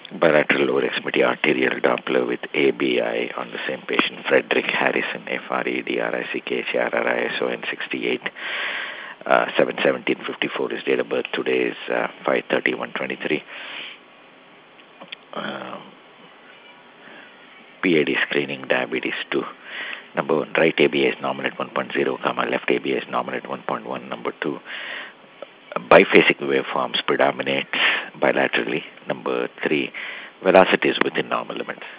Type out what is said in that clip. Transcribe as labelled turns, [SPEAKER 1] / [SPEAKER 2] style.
[SPEAKER 1] Bilateral lower extremity arterial Doppler with ABI on the same patient, Frederick Harrison, FREDRICK, 68, 7/17/54 is date of birth. Today is 5/31/23. Um, PAD screening, diabetes 2. Number 1, right ABI is normal at 1.0, comma, left ABI is normal at 1.1. Number 2, biphasic waveforms predominates bilaterally. Number 3, velocity is within normal limits.